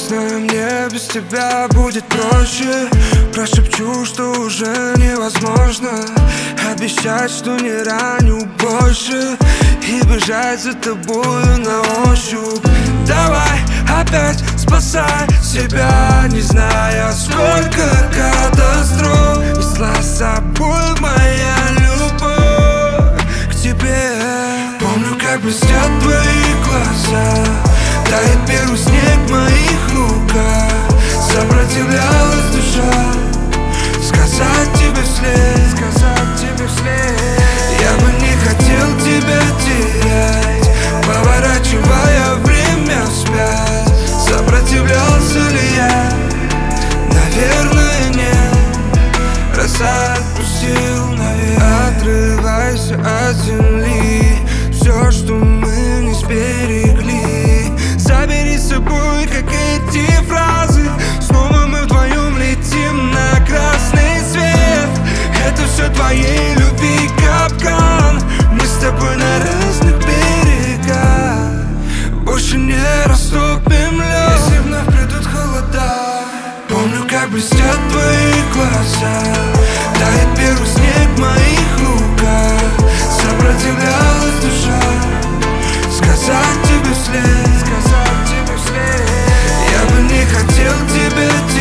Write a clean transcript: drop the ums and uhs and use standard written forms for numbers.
знаю, мне без тебя будет проще. Прошепчу, что уже невозможно обещать, что не раню больше и бежать за тобою на ощупь. Давай опять спасай себя, не зная, сколько катастроф несла с собой моя любовь к тебе. Помню, как блестят твои глаза, тает первый снег в моих руках. Сопротивлялась душа сказать тебе вслед, я бы не хотел тебя терять, поворачивая время вспять. Сопротивлялся ли я? Наверное, нет. Раз отпустил навек, отрывайся от земли. Все, что мы не сберегли, забери с собой, как эти фразы. Снова мы вдвоем летим на красный свет. Это все твоей любви капкан. Мы с тобой на разных берегах, больше не растопим лед, если вновь придут холода. Помню, как блестят твои глаза, тает первый снег в моих руках. Сопротивлялась душа сказать тебе вслед, я бы не хотел тебя терять,